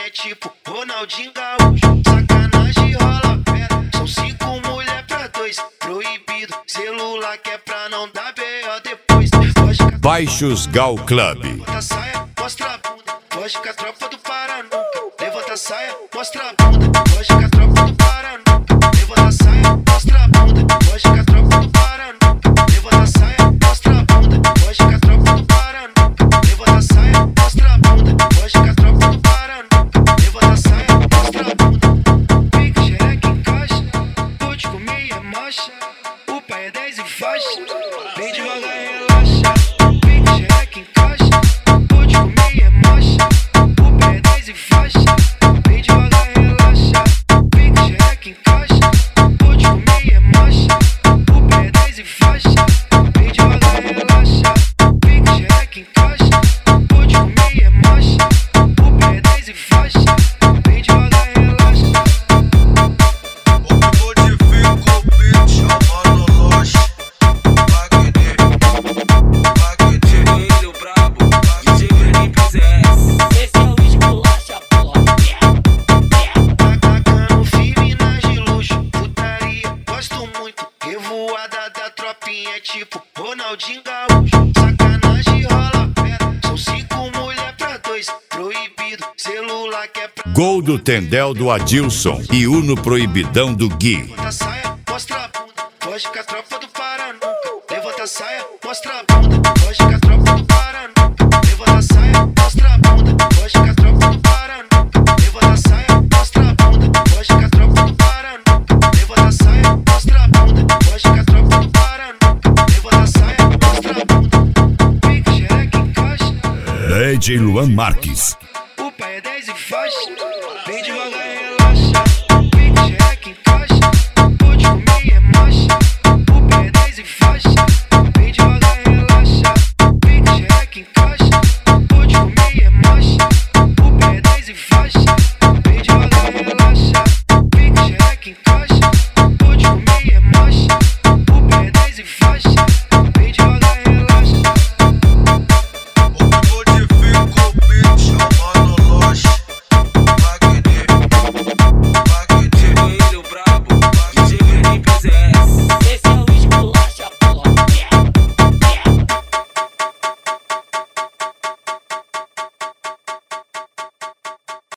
é tipo Ronaldinho Gaúcho. Sacanagem rola pera, são 5 mulher pra 2. Proibido, celular que é pra não dar B.O. depois. Baixos Gal Club. Levanta a saia, mostra a bunda. Foge com a tropa do Pará nunca. Levanta a saia, mostra a bunda. Foge com a tropa do Pará nunca. Levanta a saia, mostra a bunda. Foge com a tropa do Pará nunca. Levanta a saia, mostra a bunda. Foge com a tropa do Pará nunca. Levanta a saia, mostra a bunda. Foge com a tropa do Pará nunca. Levanta a saia, mostra a bunda. Fica xereca em caixa, vou te comer é marcha. O pai é 10 e faixa, vem devagar e relaxa. Fica xereca em caixa, vou te comer é marcha. O pai é 10 e faixa, vem devagar e relaxa. Fica xereca em caixa, vou te comer é marcha. O pai é 10 e faixa, vem devagar e relaxa. Fica xereca em caixa, vou te comer é marcha. O pai é 10 e faixa, vem devagar e relaxa. Revoada da tropinha é tipo Ronaldinho Gaúcho. Sacanagem rola pera, são 5 mulher pra 2. Proibido, celular que é pra... Gol do Tendel do Adilson e Uno Proibidão do Gui. Levanta a saia, mostra a bunda. Foge com a tropa do Pará nunca. Levanta a saia, mostra a bunda. Foge com a tropa do Pará nunca. Levanta a saia, mostra a bunda. Foge com a tropa do Pará nunca. Levanta a saia, mostra a bunda. Foge com a tropa do Pará nunca. Levanta a saia, mostra a bunda. Foge com a tropa do Pará nunca. Levanta a saia, mostra a bunda. Fica xereca em caixa. DJ Luan Marques. O pai é 10 e faixa.